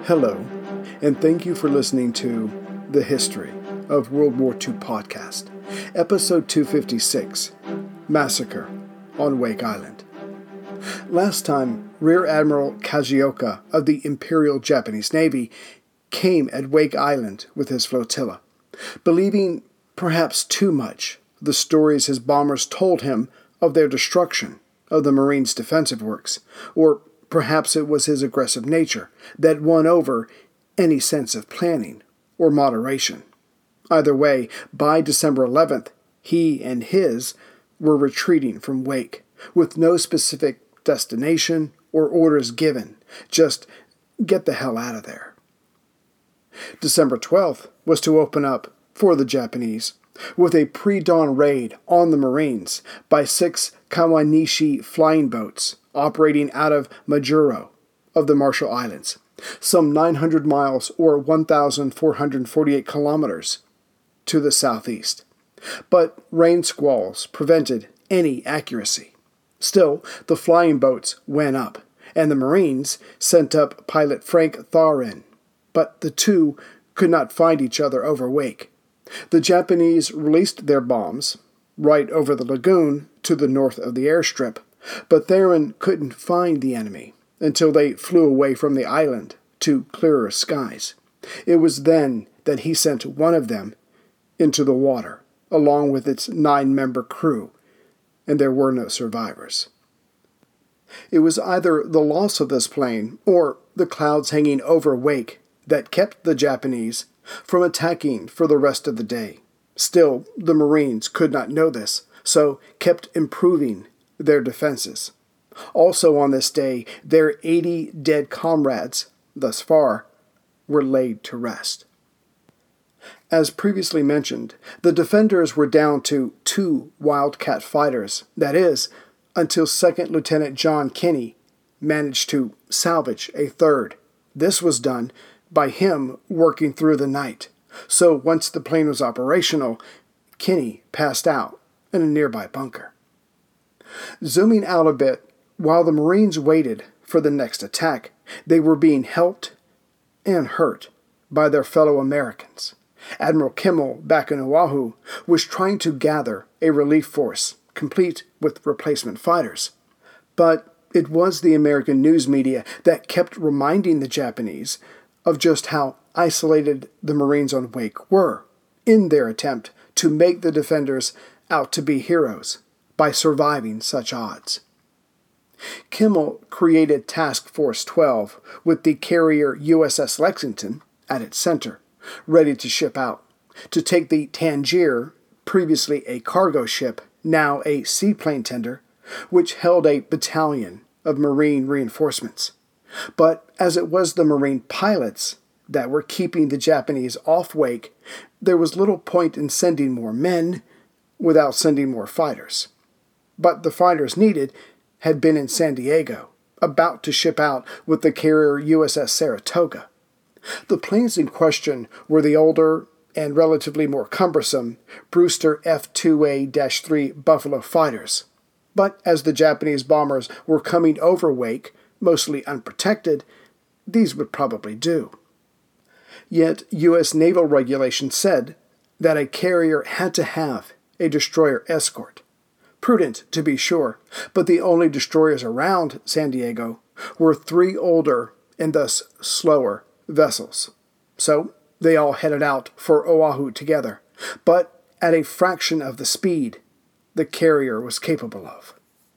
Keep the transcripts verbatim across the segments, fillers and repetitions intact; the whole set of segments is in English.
Hello, and thank you for listening to The History of World War Two podcast, episode two fifty-six, Massacre on Wake Island. Last time, Rear Admiral Kajioka of the Imperial Japanese Navy came at Wake Island with his flotilla, believing perhaps too much the stories his bombers told him of their destruction of the Marines' defensive works, or perhaps it was his aggressive nature that won over any sense of planning or moderation. Either way, by December eleventh, he and his were retreating from Wake, with no specific destination or orders given, just get the hell out of there. December twelfth was to open up for the Japanese with a pre-dawn raid on the Marines by six Kawanishi flying boats operating out of Majuro of the Marshall Islands, some nine hundred miles or one thousand four hundred forty-eight kilometers to the southeast. But rain squalls prevented any accuracy. Still, the flying boats went up, and the Marines sent up pilot Frank Tharin, but the two could not find each other over Wake. The Japanese released their bombs right over the lagoon to the north of the airstrip, but Tharin couldn't find the enemy until they flew away from the island to clearer skies. It was then that he sent one of them into the water, along with its nine-member crew, and there were no survivors. It was either the loss of this plane or the clouds hanging over Wake that kept the Japanese from attacking for the rest of the day. Still, the Marines could not know this, so kept improving their defenses. Also on this day, their eighty dead comrades, thus far, were laid to rest. As previously mentioned, the defenders were down to two Wildcat fighters, that is, until Second Lieutenant John Kinney managed to salvage a third. This was done by him working through the night. So once the plane was operational, Kinney passed out in a nearby bunker. Zooming out a bit, while the Marines waited for the next attack, they were being helped and hurt by their fellow Americans. Admiral Kimmel, back in Oahu, was trying to gather a relief force, complete with replacement fighters. But it was the American news media that kept reminding the Japanese of just how isolated the Marines on Wake were in their attempt to make the defenders out to be heroes by surviving such odds. Kimmel created Task Force twelve with the carrier U S S Lexington at its center, ready to ship out, to take the Tangier, previously a cargo ship, now a seaplane tender, which held a battalion of Marine reinforcements. But as it was the Marine pilots that were keeping the Japanese off Wake, there was little point in sending more men without sending more fighters. But the fighters needed had been in San Diego, about to ship out with the carrier U S S Saratoga. The planes in question were the older and relatively more cumbersome Brewster F two A three Buffalo fighters. But as the Japanese bombers were coming over Wake, mostly unprotected, these would probably do. Yet U S naval regulations said that a carrier had to have a destroyer escort. Prudent, to be sure, but the only destroyers around San Diego were three older and thus slower vessels. So they all headed out for Oahu together, but at a fraction of the speed the carrier was capable of.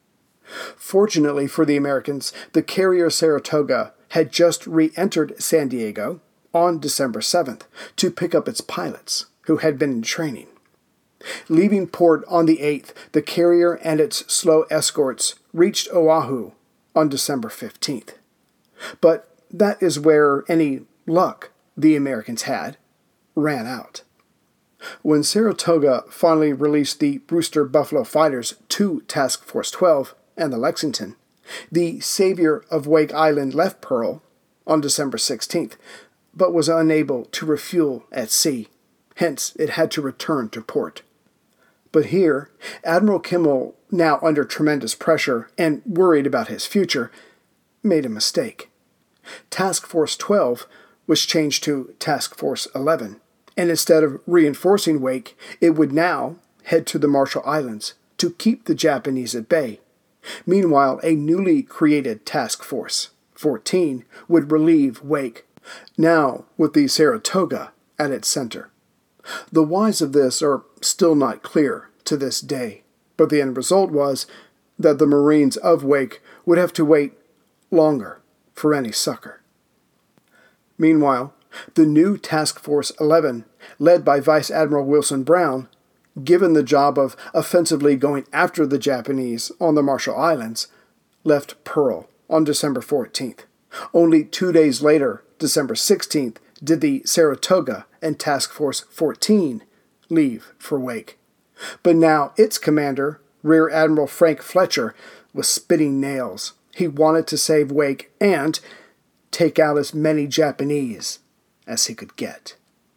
Fortunately for the Americans, the carrier Saratoga had just re-entered San Diego on December seventh to pick up its pilots, who had been in training. Leaving port on the eighth, the carrier and its slow escorts reached Oahu on December fifteenth. But that is where any luck the Americans had ran out. When Saratoga finally released the Brewster Buffalo fighters to Task Force twelve and the Lexington, the savior of Wake Island left Pearl on December sixteenth, but was unable to refuel at sea. Hence, it had to return to port. But here, Admiral Kimmel, now under tremendous pressure and worried about his future, made a mistake. Task Force twelve was changed to Task Force eleven, and instead of reinforcing Wake, it would now head to the Marshall Islands to keep the Japanese at bay. Meanwhile, a newly created Task Force fourteen would relieve Wake, now with the Saratoga at its center. The whys of this are still not clear to this day, but the end result was that the Marines of Wake would have to wait longer for any succor. Meanwhile, the new Task Force eleven, led by Vice Admiral Wilson Brown, given the job of offensively going after the Japanese on the Marshall Islands, left Pearl on December fourteenth. Only two days later, December sixteenth, did the Saratoga and Task Force fourteen leave for Wake. But now its commander, Rear Admiral Frank Fletcher, was spitting nails. He wanted to save Wake and take out as many Japanese as he could get.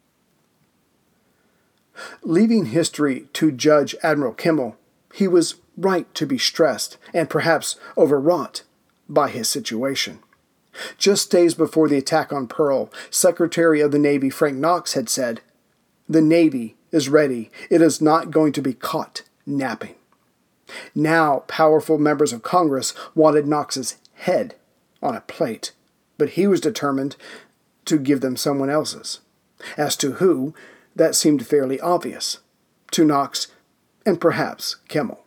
Leaving history to Judge Admiral Kimmel, he was right to be stressed and perhaps overwrought by his situation. Just days before the attack on Pearl, Secretary of the Navy Frank Knox had said, "The Navy is ready. It is not going to be caught napping." Now, powerful members of Congress wanted Knox's head on a plate, but he was determined to give them someone else's. As to who, that seemed fairly obvious, to Knox and perhaps Kimmel.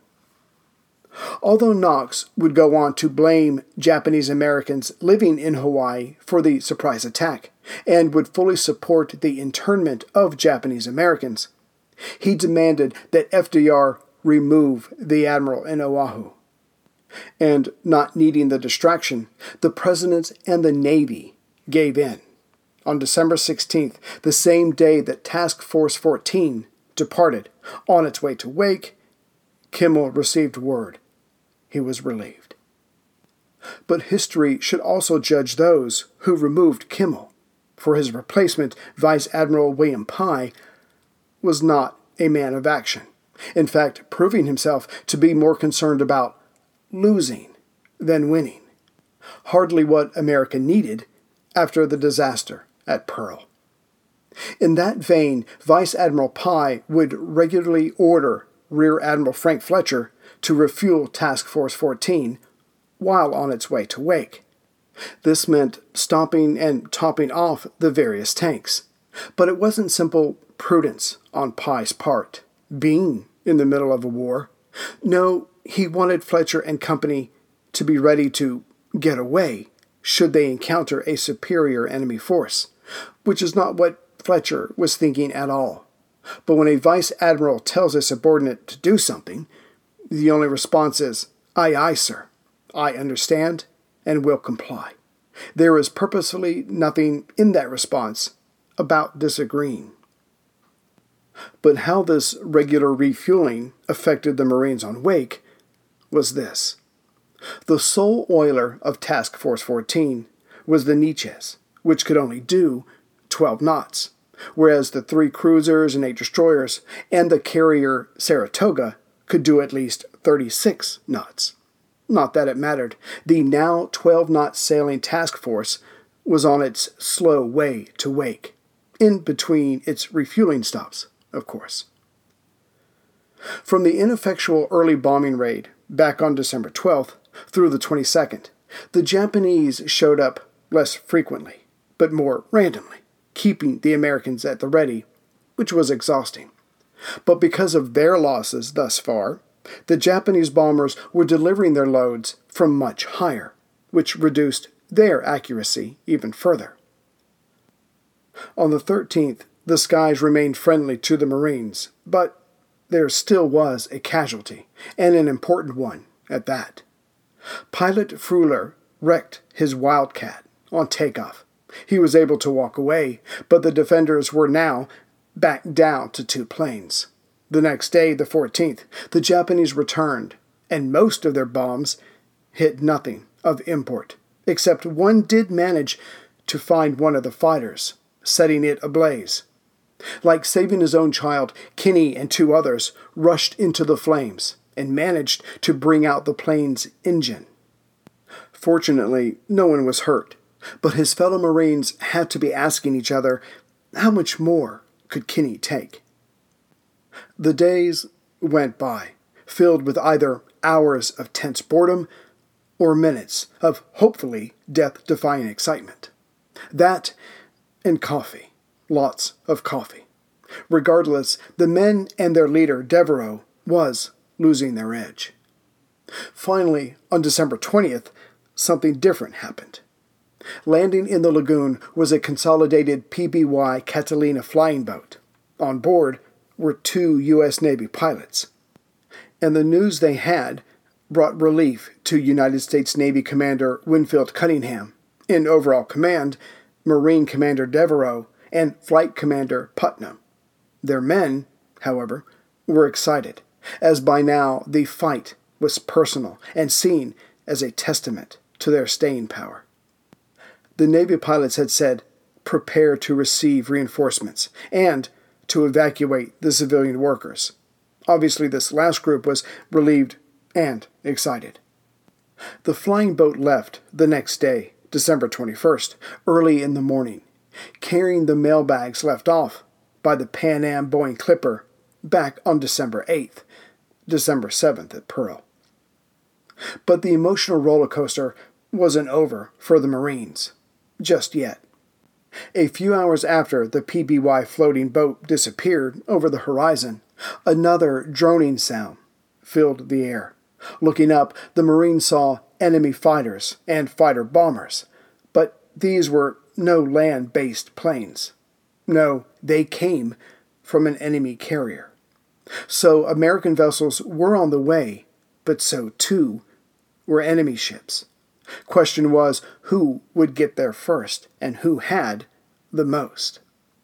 Although Knox would go on to blame Japanese Americans living in Hawaii for the surprise attack and would fully support the internment of Japanese Americans, he demanded that F D R remove the admiral in Oahu. And not needing the distraction, the President and the Navy gave in. On December sixteenth, the same day that Task Force fourteen departed on its way to Wake, Kimmel received word he was relieved. But history should also judge those who removed Kimmel, for his replacement, Vice Admiral William Pye, was not a man of action, in fact, proving himself to be more concerned about losing than winning. Hardly what America needed after the disaster at Pearl. In that vein, Vice Admiral Pye would regularly order Rear Admiral Frank Fletcher to refuel Task Force fourteen while on its way to Wake. This meant stopping and topping off the various tanks. But it wasn't simple prudence on Pye's part, being in the middle of a war. No, he wanted Fletcher and company to be ready to get away should they encounter a superior enemy force, which is not what Fletcher was thinking at all. But when a vice admiral tells a subordinate to do something, the only response is, "Aye, aye, sir. I understand and will comply." There is purposefully nothing in that response about disagreeing. But how this regular refueling affected the Marines on Wake was this. The sole oiler of Task Force fourteen was the Neches, which could only do twelve knots, whereas the three cruisers and eight destroyers and the carrier Saratoga could do at least thirty-six knots. Not that it mattered. The now twelve-knot sailing task force was on its slow way to Wake, in between its refueling stops, of course. From the ineffectual early bombing raid back on December twelfth through the twenty-second, the Japanese showed up less frequently, but more randomly, keeping the Americans at the ready, which was exhausting. But because of their losses thus far, the Japanese bombers were delivering their loads from much higher, which reduced their accuracy even further. On the thirteenth, the skies remained friendly to the Marines, but there still was a casualty, and an important one at that. Pilot Fruhler wrecked his Wildcat on takeoff. He was able to walk away, but the defenders were now back down to two planes. The next day, the fourteenth, the Japanese returned, and most of their bombs hit nothing of import, except one did manage to find one of the fighters, setting it ablaze. Like saving his own child, Kinney and two others rushed into the flames and managed to bring out the plane's engine. Fortunately, no one was hurt, But his fellow Marines had to be asking each other, how much more could Kinney take? The days went by, filled with either hours of tense boredom or minutes of hopefully death-defying excitement. That and coffee. Lots of coffee. Regardless, the men and their leader, Devereaux, was losing their edge. Finally, on December twentieth, something different happened. Landing in the lagoon was a consolidated P B Y Catalina flying boat. On board were two U S Navy pilots. And the news they had brought relief to United States Navy Commander Winfield Cunningham, in overall command, Marine Commander Devereaux, and Flight Commander Putnam. Their men, however, were excited, as by now the fight was personal and seen as a testament to their staying power. The Navy pilots had said, prepare to receive reinforcements and to evacuate the civilian workers. Obviously, this last group was relieved and excited. The flying boat left the next day, December twenty-first, early in the morning, carrying the mail bags left off by the Pan Am Boeing Clipper back on December eighth, December seventh at Pearl. But the emotional roller coaster wasn't over for the Marines, just yet. A few hours after the P B Y floating boat disappeared over the horizon, another droning sound filled the air. Looking up, the Marines saw enemy fighters and fighter bombers, but these were no land-based planes. No, they came from an enemy carrier. So American vessels were on the way, but so too were enemy ships. Question was who would get there first and who had the most.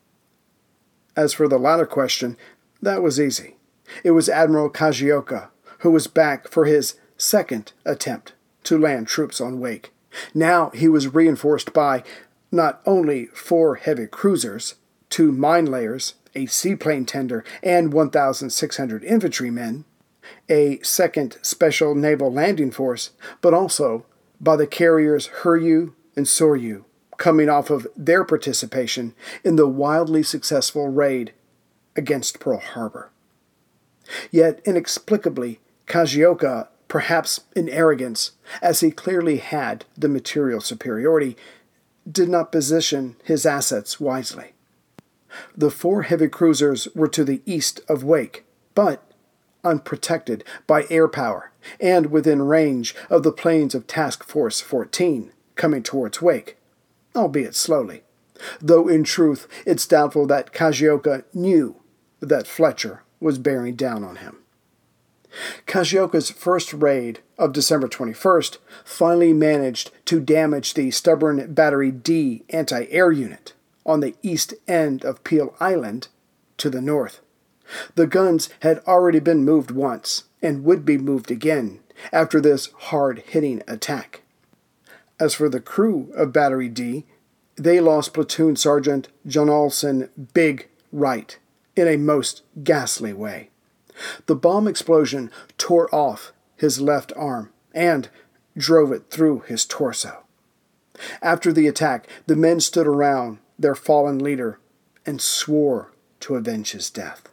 As for the latter question, that was easy. It was Admiral Kajioka, who was back for his second attempt to land troops on Wake. Now he was reinforced by not only four heavy cruisers, two mine layers, a seaplane tender, and one thousand six hundred infantrymen, a second Special Naval Landing Force, but also by the carriers Huryu and Soryu, coming off of their participation in the wildly successful raid against Pearl Harbor. Yet, inexplicably, Kajioka, perhaps in arrogance, as he clearly had the material superiority, did not position his assets wisely. The four heavy cruisers were to the east of Wake, but unprotected by air power and within range of the planes of Task Force fourteen coming towards Wake, albeit slowly, though in truth it's doubtful that Kajioka knew that Fletcher was bearing down on him. Kajioka's first raid of December twenty-first finally managed to damage the stubborn Battery D anti-air unit on the east end of Peel Island to the north. The guns had already been moved once and would be moved again after this hard-hitting attack. As for the crew of Battery D, they lost Platoon Sergeant Jonalson Big Wright in a most ghastly way. The bomb explosion tore off his left arm and drove it through his torso. After the attack, the men stood around their fallen leader and swore to avenge his death.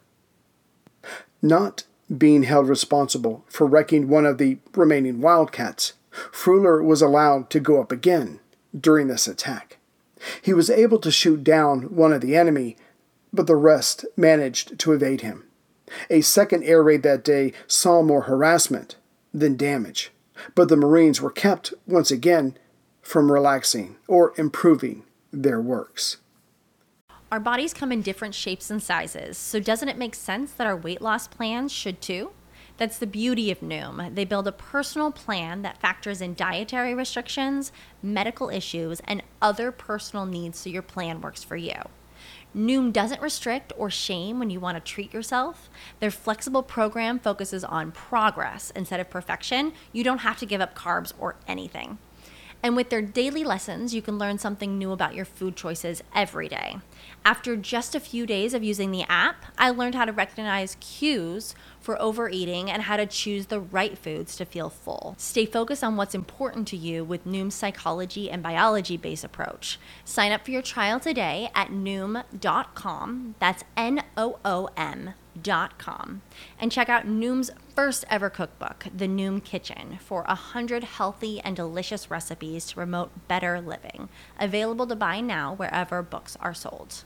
Not being held responsible for wrecking one of the remaining Wildcats, Frueler was allowed to go up again during this attack. He was able to shoot down one of the enemy, but the rest managed to evade him. A second air raid that day saw more harassment than damage, but the Marines were kept, once again, from relaxing or improving their works. Our bodies come in different shapes and sizes, so doesn't it make sense that our weight loss plans should too? That's the beauty of Noom. They build a personal plan that factors in dietary restrictions, medical issues, and other personal needs so your plan works for you. Noom doesn't restrict or shame when you want to treat yourself. Their flexible program focuses on progress instead of perfection. You don't have to give up carbs or anything. And with their daily lessons, you can learn something new about your food choices every day. After just a few days of using the app, I learned how to recognize cues for overeating and how to choose the right foods to feel full. Stay focused on what's important to you with Noom's psychology and biology-based approach. Sign up for your trial today at noom dot com. That's N O O M dot com. And check out Noom's first ever cookbook, The Noom Kitchen, for one hundred healthy and delicious recipes to promote better living. Available to buy now wherever books are sold.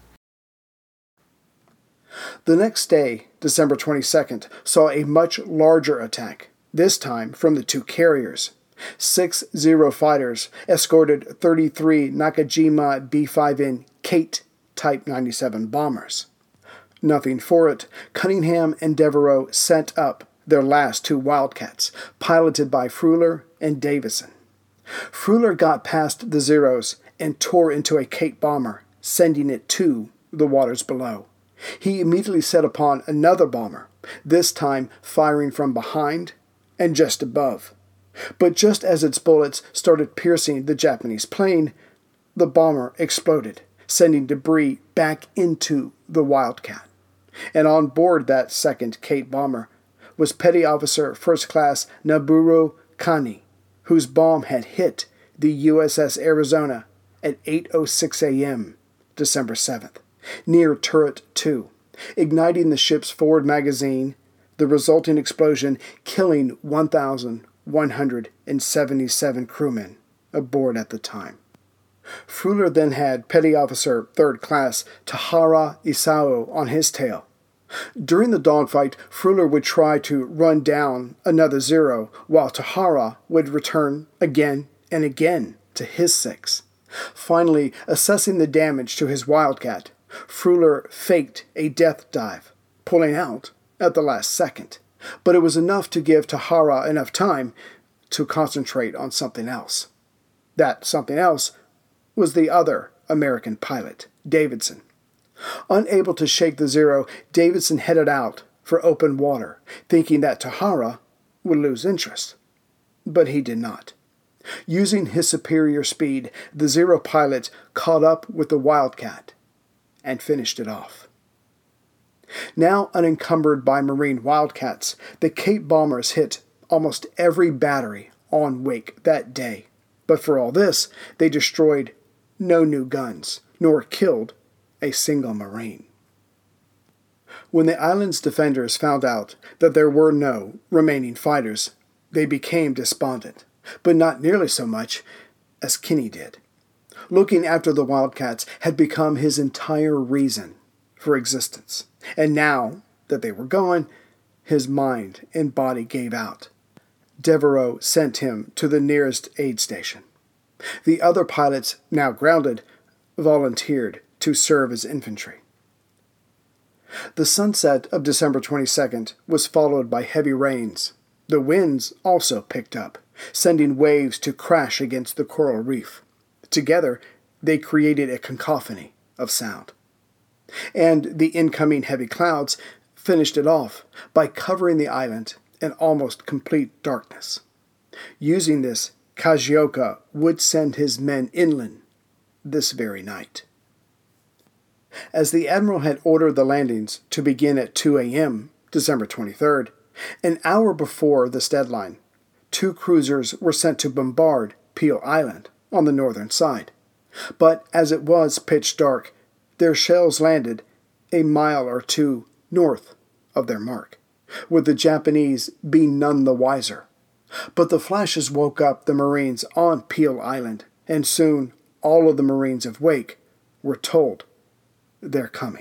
The next day, December twenty-second, saw a much larger attack, this time from the two carriers. Six Zero fighters escorted thirty-three Nakajima B five N Kate Type ninety-seven bombers. Nothing for it, Cunningham and Devereaux sent up their last two Wildcats, piloted by Fruller and Davidson. Fruller got past the Zeros and tore into a Kate bomber, sending it to the waters below. He immediately set upon another bomber, this time firing from behind and just above. But just as its bullets started piercing the Japanese plane, the bomber exploded, sending debris back into the Wildcat. And on board that second Kate bomber was Petty Officer First Class Naburo Kani, whose bomb had hit the U S S Arizona at eight oh six a.m. December seventh. Near Turret two, igniting the ship's forward magazine, the resulting explosion killing one thousand one hundred seventy-seven crewmen aboard at the time. Fruller then had Petty Officer Third Class Tahara Isao on his tail. During the dogfight, Fruller would try to run down another Zero, while Tahara would return again and again to his six. Finally, assessing the damage to his Wildcat, Fruller faked a death dive, pulling out at the last second, but it was enough to give Tahara enough time to concentrate on something else. That something else was the other American pilot, Davidson. Unable to shake the Zero, Davidson headed out for open water, thinking that Tahara would lose interest. But he did not. Using his superior speed, the Zero pilot caught up with the Wildcat and finished it off. Now unencumbered by Marine Wildcats, the Kate bombers hit almost every battery on Wake that day. But for all this, they destroyed no new guns, nor killed a single Marine. When the island's defenders found out that there were no remaining fighters, they became despondent, but not nearly so much as Kinney did. Looking after the Wildcats had become his entire reason for existence, and now that they were gone, his mind and body gave out. Devereaux sent him to the nearest aid station. The other pilots, now grounded, volunteered to serve as infantry. The sunset of December twenty-second was followed by heavy rains. The winds also picked up, sending waves to crash against the coral reef. Together, they created a cacophony of sound. And the incoming heavy clouds finished it off by covering the island in almost complete darkness. Using this, Kajioka would send his men inland this very night. As the Admiral had ordered the landings to begin at two a.m., December twenty-third, an hour before this deadline, two cruisers were sent to bombard Peel Island on the northern side. But as it was pitch dark, their shells landed a mile or two north of their mark, with the Japanese being none the wiser. But the flashes woke up the Marines on Peel Island, and soon all of the Marines of Wake were told they're coming.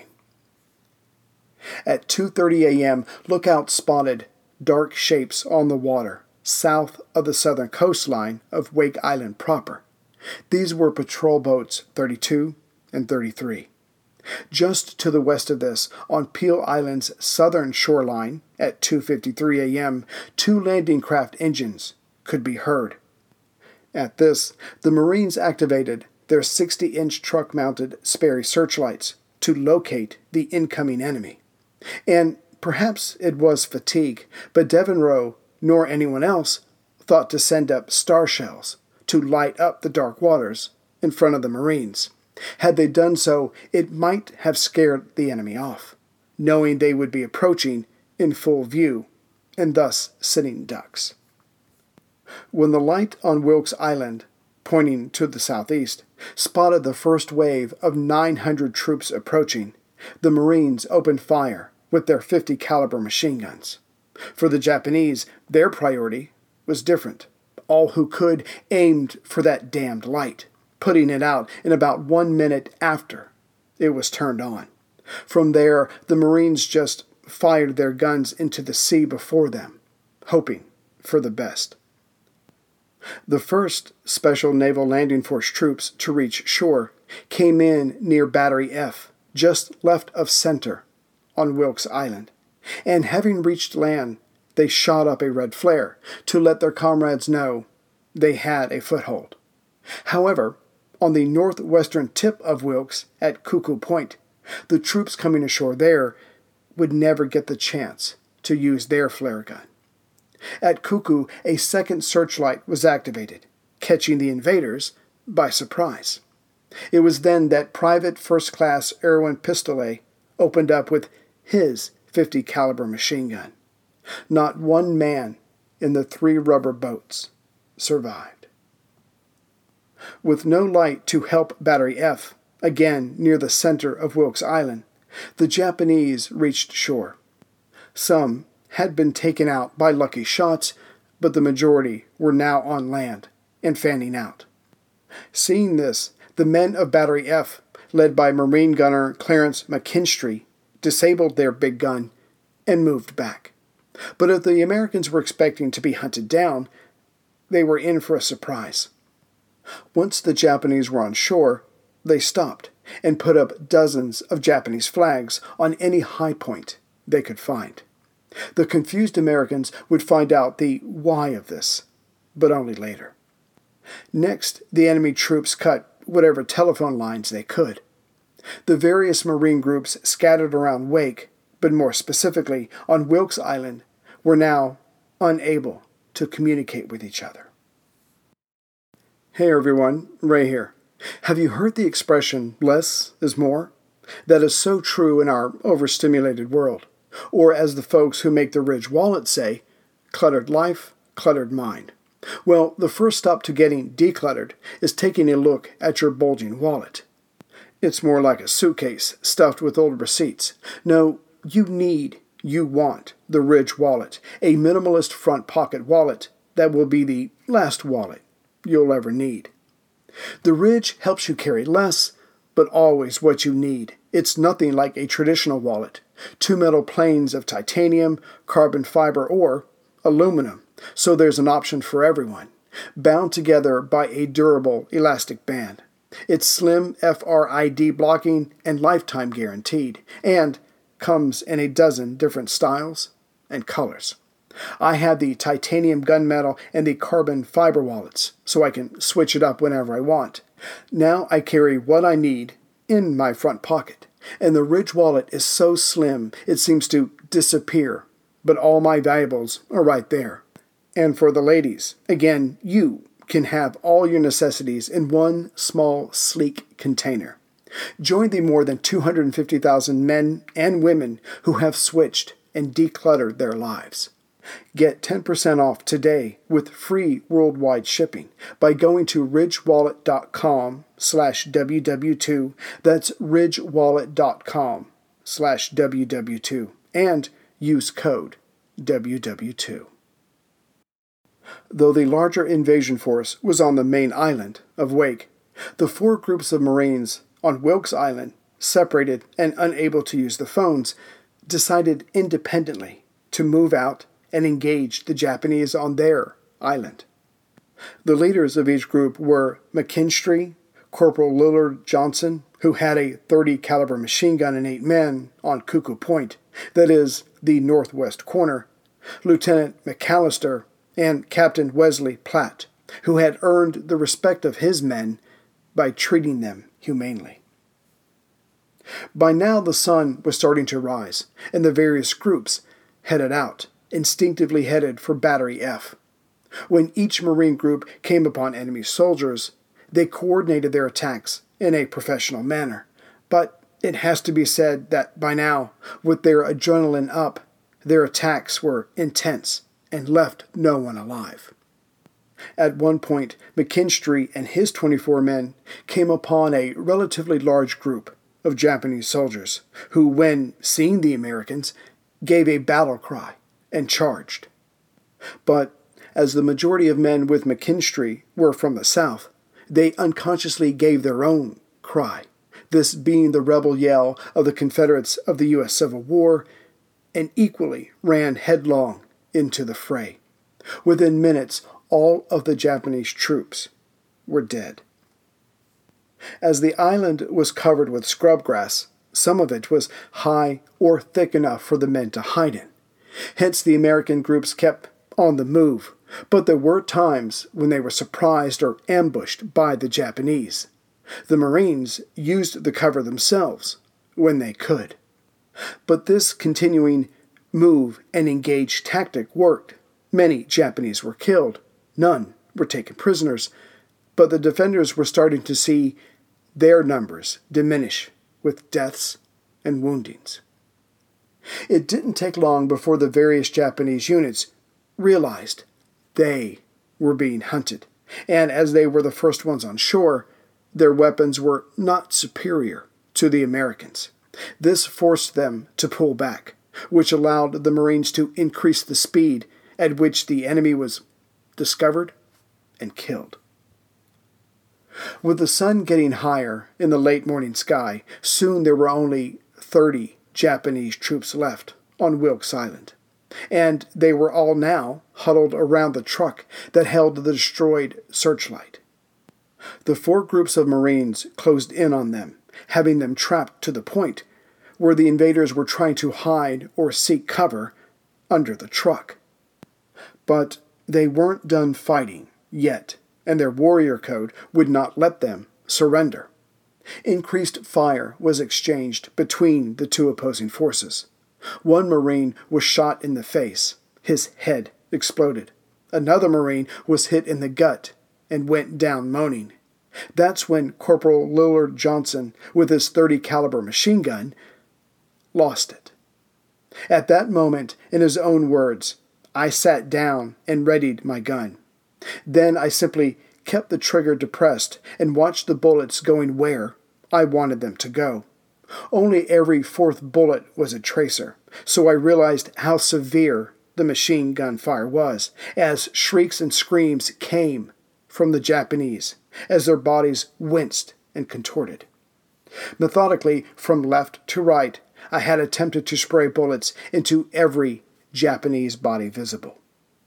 At two thirty a.m., lookouts spotted dark shapes on the water south of the southern coastline of Wake Island proper. These were patrol boats thirty-two and thirty-three. Just to the west of this, on Peel Island's southern shoreline, at two fifty-three a.m., two landing craft engines could be heard. At this, the Marines activated their sixty-inch truck-mounted Sperry searchlights to locate the incoming enemy. And perhaps it was fatigue, but Devereaux, nor anyone else, thought to send up star shells to light up the dark waters in front of the Marines. Had they done so, it might have scared the enemy off, knowing they would be approaching in full view and thus sitting ducks. When the light on Wilkes Island, pointing to the southeast, spotted the first wave of nine hundred troops approaching, the Marines opened fire with their fifty caliber machine guns. For the Japanese, their priority was different. All who could aimed for that damned light, putting it out in about one minute after it was turned on. From there, the Marines just fired their guns into the sea before them, hoping for the best. The first Special Naval Landing Force troops to reach shore came in near Battery F, just left of center on Wilkes Island, and having reached land, they shot up a red flare to let their comrades know they had a foothold. However, on the northwestern tip of Wilkes at Cuckoo Point, the troops coming ashore there would never get the chance to use their flare gun. At Cuckoo, a second searchlight was activated, catching the invaders by surprise. It was then that Private First Class Erwin Pistolet opened up with his fifty caliber machine gun. Not one man in the three rubber boats survived. With no light to help Battery F, again near the center of Wilkes Island, the Japanese reached shore. Some had been taken out by lucky shots, but the majority were now on land and fanning out. Seeing this, the men of Battery F, led by Marine gunner Clarence McKinstry, disabled their big gun and moved back. But if the Americans were expecting to be hunted down, they were in for a surprise. Once the Japanese were on shore, they stopped and put up dozens of Japanese flags on any high point they could find. The confused Americans would find out the why of this, but only later. Next, the enemy troops cut whatever telephone lines they could. The various Marine groups scattered around Wake, but more specifically on Wilkes Island, were now unable to communicate with each other. Hey everyone, Ray here. Have you heard the expression, less is more? That is so true in our overstimulated world. Or as the folks who make the Ridge wallet say, cluttered life, cluttered mind. Well, the first stop to getting decluttered is taking a look at your bulging wallet. It's more like a suitcase stuffed with old receipts. No, you need, you want the Ridge wallet, a minimalist front pocket wallet that will be the last wallet you'll ever need. The Ridge helps you carry less, but always what you need. It's nothing like a traditional wallet. Two metal planes of titanium, carbon fiber, or aluminum, so there's an option for everyone, bound together by a durable elastic band. It's slim F R I D blocking and lifetime guaranteed, and comes in a dozen different styles and colors. I have the titanium gunmetal and the carbon fiber wallets, so I can switch it up whenever I want. Now I carry what I need in my front pocket, and the Ridge wallet is so slim it seems to disappear, but all my valuables are right there. And for the ladies, again, you can have all your necessities in one small, sleek container. Join the more than two hundred fifty thousand men and women who have switched and decluttered their lives. Get ten percent off today with free worldwide shipping by going to ridgewallet.com slash WW2. That's ridgewallet.com slash WW2 and use code W W two. Though the larger invasion force was on the main island of Wake, the four groups of Marines on Wilkes Island, separated and unable to use the phones, decided independently to move out and engage the Japanese on their island. The leaders of each group were McKinstry, Corporal Lillard Johnson, who had a thirty caliber machine gun and eight men on Cuckoo Point, that is, the northwest corner, Lieutenant McAllister, and Captain Wesley Platt, who had earned the respect of his men by treating them humanely. By now the sun was starting to rise, and the various groups headed out, instinctively headed for Battery F. When each Marine group came upon enemy soldiers, they coordinated their attacks in a professional manner. But it has to be said that by now, with their adrenaline up, their attacks were intense and left no one alive. At one point, McKinstry and his twenty-four men came upon a relatively large group of Japanese soldiers who, when seeing the Americans, gave a battle cry and charged. But as the majority of men with McKinstry were from the South, they unconsciously gave their own cry, this being the rebel yell of the Confederates of the U S Civil War, and equally ran headlong into the fray. Within minutes, all of the Japanese troops were dead. As the island was covered with scrub grass, some of it was high or thick enough for the men to hide in. Hence the American groups kept on the move, but there were times when they were surprised or ambushed by the Japanese. The Marines used the cover themselves when they could. But this continuing move and engage tactic worked. Many Japanese were killed. None were taken prisoners. But the defenders were starting to see their numbers diminish with deaths and woundings. It didn't take long before the various Japanese units realized they were being hunted, and as they were the first ones on shore, their weapons were not superior to the Americans. This forced them to pull back, which allowed the Marines to increase the speed at which the enemy was discovered and killed. With the sun getting higher in the late morning sky, soon there were only thirty Japanese troops left on Wilkes Island, and they were all now huddled around the truck that held the destroyed searchlight. The four groups of Marines closed in on them, having them trapped to the point where the invaders were trying to hide or seek cover under the truck. But they weren't done fighting yet, and their warrior code would not let them surrender. Increased fire was exchanged between the two opposing forces. One Marine was shot in the face. His head exploded. Another Marine was hit in the gut and went down moaning. That's when Corporal Lillard Johnson, with his thirty caliber machine gun, lost it. At that moment, in his own words, I sat down and readied my gun. Then I simply kept the trigger depressed and watched the bullets going where I wanted them to go. Only every fourth bullet was a tracer, so I realized how severe the machine gun fire was, as shrieks and screams came from the Japanese as their bodies winced and contorted. Methodically, from left to right, I had attempted to spray bullets into every Japanese body visible.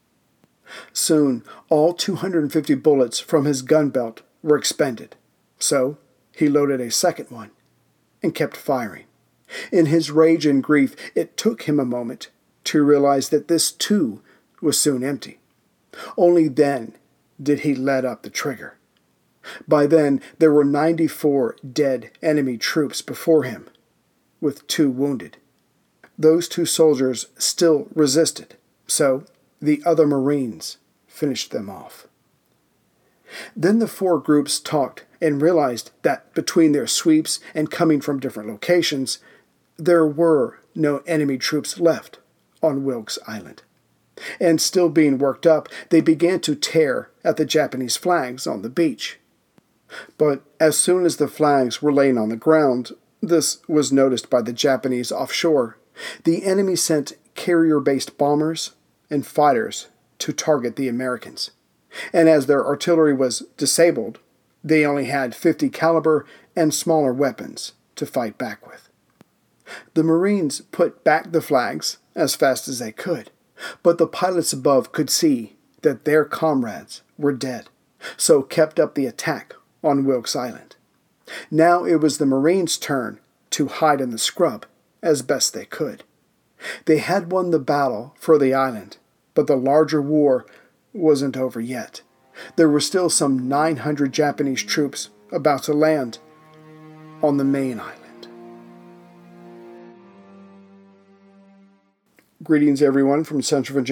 Soon, all two hundred fifty bullets from his gun belt were expended, so he loaded a second one and kept firing. In his rage and grief, it took him a moment to realize that this too was soon empty. Only then did he let up the trigger. By then, there were ninety-four dead enemy troops before him, with two wounded. Those two soldiers still resisted, so the other Marines finished them off. Then the four groups talked and realized that between their sweeps and coming from different locations, there were no enemy troops left on Wilkes Island. And still being worked up, they began to tear at the Japanese flags on the beach. But as soon as the flags were laying on the ground, this was noticed by the Japanese offshore. The enemy sent carrier-based bombers and fighters to target the Americans. And as their artillery was disabled, they only had fifty caliber and smaller weapons to fight back with. The Marines put back the flags as fast as they could, but the pilots above could see that their comrades were dead, so kept up the attack on Wilkes Island. Now it was the Marines' turn to hide in the scrub as best they could. They had won the battle for the island, but the larger war wasn't over yet. There were still some nine hundred Japanese troops about to land on the main island. Greetings everyone from Central Virginia.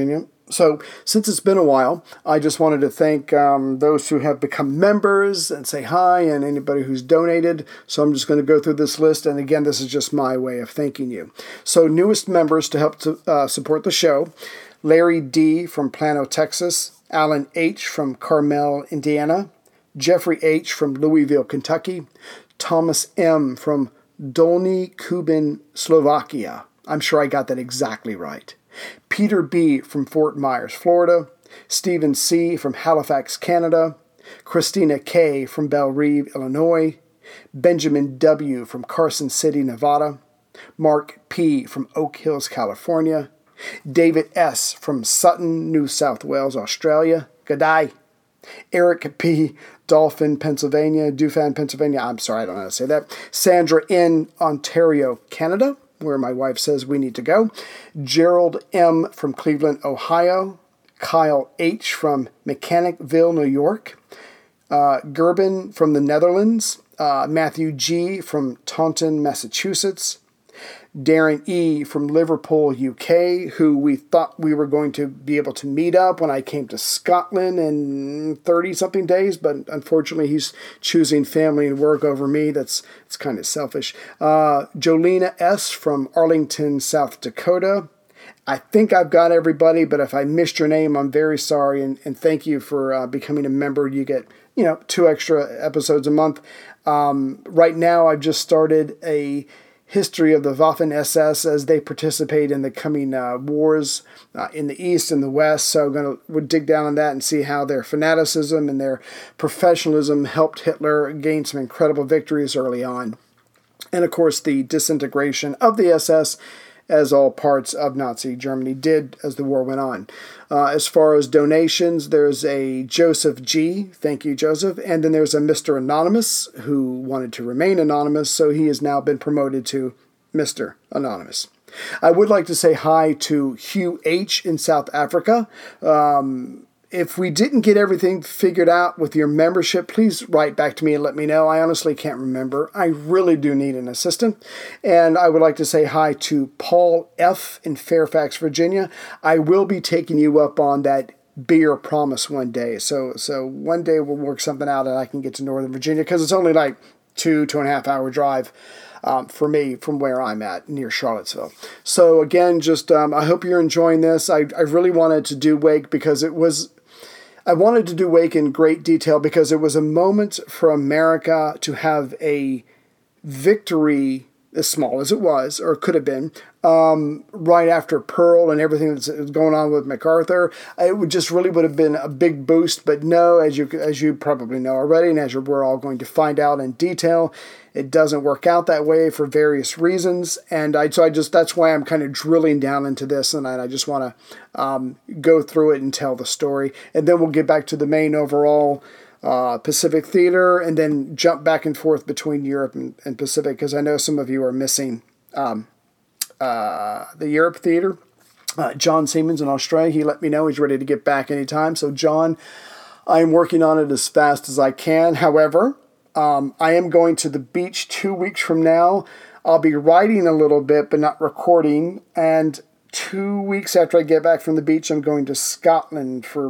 So since it's been a while, I just wanted to thank um, those who have become members and say hi, and anybody who's donated. So I'm just going to go through this list. And again, this is just my way of thanking you. So newest members to help to uh, support the show: Larry D. from Plano, Texas, Alan H. from Carmel, Indiana, Jeffrey H. from Louisville, Kentucky, Thomas M. from Dolny Kubin, Slovakia. I'm sure I got that exactly right. Peter B. from Fort Myers, Florida, Stephen C. from Halifax, Canada, Christina K. from Belle Reve, Illinois, Benjamin W. from Carson City, Nevada, Mark P. from Oak Hills, California, David S. from Sutton, New South Wales, Australia, G'day, Eric P. Dauphin, Pennsylvania, Dauphin, Pennsylvania, I'm sorry, I don't know how to say that, Sandra N. Ontario, Canada, where my wife says we need to go, Gerald M. from Cleveland, Ohio, Kyle H. from Mechanicville, New York, uh, Gerben from the Netherlands, uh, Matthew G. from Taunton, Massachusetts, Darren E. from Liverpool, U K, who we thought we were going to be able to meet up when I came to Scotland in thirty-something days, but unfortunately he's choosing family and work over me. That's it's kind of selfish. Uh, Jolena S. from Arlington, South Dakota. I think I've got everybody, but if I missed your name, I'm very sorry, and, and thank you for uh, becoming a member. You get, you know, two extra episodes a month. Um, right now, I've just started a history of the Waffen-S S as they participate in the coming uh, wars uh, in the East and the West. So I'm going to we'll dig down on that and see how their fanaticism and their professionalism helped Hitler gain some incredible victories early on. And of course, the disintegration of the S S, as all parts of Nazi Germany did as the war went on. Uh, as far as donations, there's a Joseph G. Thank you, Joseph. And then there's a Mister Anonymous who wanted to remain anonymous, so he has now been promoted to Mister Anonymous. I would like to say hi to Hugh H. in South Africa. Um, if we didn't get everything figured out with your membership, please write back to me and let me know. I honestly can't remember. I really do need an assistant. And I would like to say hi to Paul F. in Fairfax, Virginia. I will be taking you up on that beer promise one day. So so one day we'll work something out and I can get to Northern Virginia, because it's only like two, two and a half hour drive Um, for me from where I'm at, near Charlottesville. So again, just um, I hope you're enjoying this. I, I really wanted to do Wake because it was, I wanted to do Wake in great detail because it was a moment for America to have a victory, as small as it was, or could have been, um, right after Pearl and everything that's going on with MacArthur. It would just really would have been a big boost, but no, as you as you probably know already, and as we're all going to find out in detail, it doesn't work out that way for various reasons. And I so I just that's why I'm kind of drilling down into this, and I, I just want to um, go through it and tell the story, and then we'll get back to the main overall Uh, Pacific Theater, and then jump back and forth between Europe and, and Pacific, because I know some of you are missing um, uh, the Europe Theater. Uh, John Siemens in Australia, he let me know he's ready to get back anytime. So John, I'm working on it as fast as I can. However, um, I am going to the beach two weeks from now. I'll be writing a little bit, but not recording. And two weeks after I get back from the beach, I'm going to Scotland for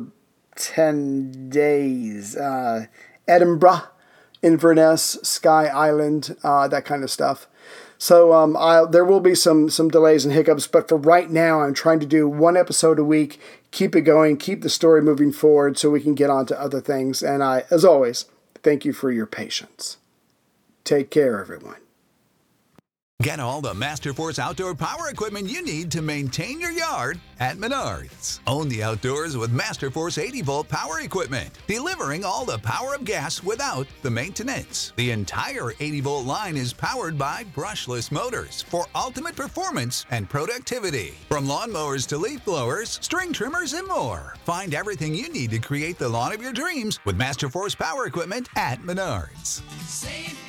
ten days. Uh, Edinburgh, Inverness, Sky Island, uh, that kind of stuff. So um, I'll, there will be some some delays and hiccups, but for right now, I'm trying to do one episode a week, keep it going, keep the story moving forward so we can get on to other things. And I, as always, thank you for your patience. Take care, everyone. Get all the Masterforce outdoor power equipment you need to maintain your yard at Menards. Own the outdoors with Masterforce eighty volt power equipment, delivering all the power of gas without the maintenance. The entire eighty volt line is powered by brushless motors for ultimate performance and productivity. From lawnmowers to leaf blowers, string trimmers, and more. Find everything you need to create the lawn of your dreams with Masterforce power equipment at Menards. Save